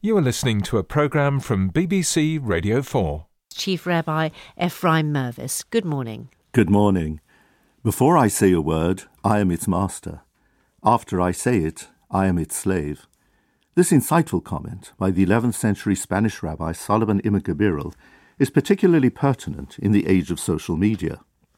You are listening to a programme from BBC Radio 4. Chief Rabbi Ephraim Mervis. Good morning. Good morning. Before I say a word, I am its master. After I say it, I am its slave. This insightful comment by the 11th century Spanish rabbi Solomon Ibn Gabirol is particularly pertinent in the age of social media.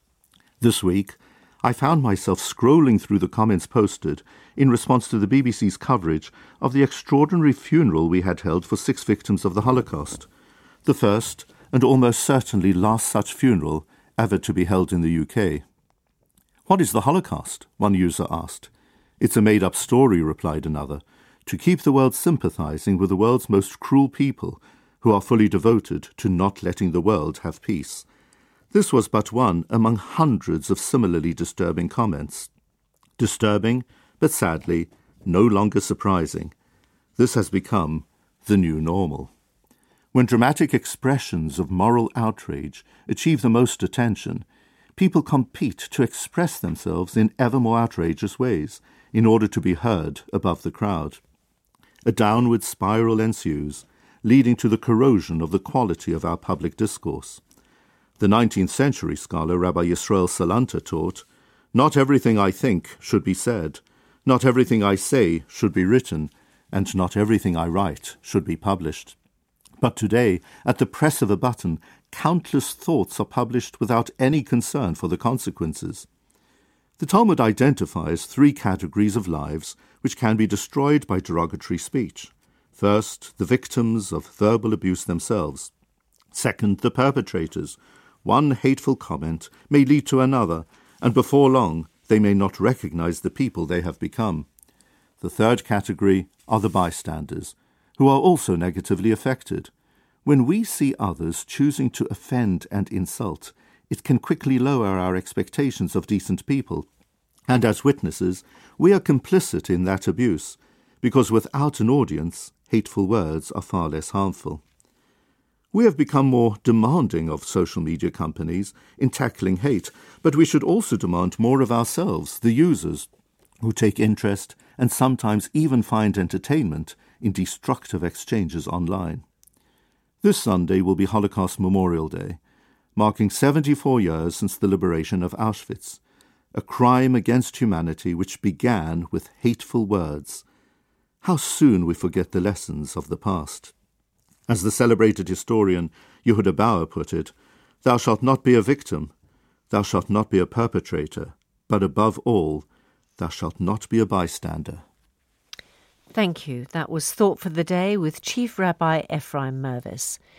This week, I found myself scrolling through the comments posted in response to the BBC's coverage of the extraordinary funeral we had held for 6 victims of the Holocaust, the first and almost certainly last such funeral ever to be held in the UK. What is the Holocaust? One user asked. It's a made-up story, replied another, to keep the world sympathizing with the world's most cruel people who are fully devoted to not letting the world have peace. This was but one among hundreds of similarly disturbing comments. Disturbing, but sadly, no longer surprising. This has become the new normal. When dramatic expressions of moral outrage achieve the most attention, people compete to express themselves in ever more outrageous ways in order to be heard above the crowd. A downward spiral ensues, leading to the corrosion of the quality of our public discourse. The 19th century scholar Rabbi Yisrael Salanter taught, "Not everything I think should be said, not everything I say should be written, and not everything I write should be published." But today, at the press of a button, countless thoughts are published without any concern for the consequences. The Talmud identifies 3 categories of lives which can be destroyed by derogatory speech. First, the victims of verbal abuse themselves. Second, the perpetrators. One hateful comment may lead to another, and before long they may not recognize the people they have become. The third category are the bystanders, who are also negatively affected. When we see others choosing to offend and insult, it can quickly lower our expectations of decent people, and as witnesses, we are complicit in that abuse, because without an audience, hateful words are far less harmful. We have become more demanding of social media companies in tackling hate, but we should also demand more of ourselves, the users, who take interest and sometimes even find entertainment in destructive exchanges online. This Sunday will be Holocaust Memorial Day, marking 74 years since the liberation of Auschwitz, a crime against humanity which began with hateful words. How soon we forget the lessons of the past. As the celebrated historian Yehuda Bauer put it, "Thou shalt not be a victim, thou shalt not be a perpetrator, but above all, thou shalt not be a bystander." Thank you. That was Thought for the Day with Chief Rabbi Ephraim Mervis.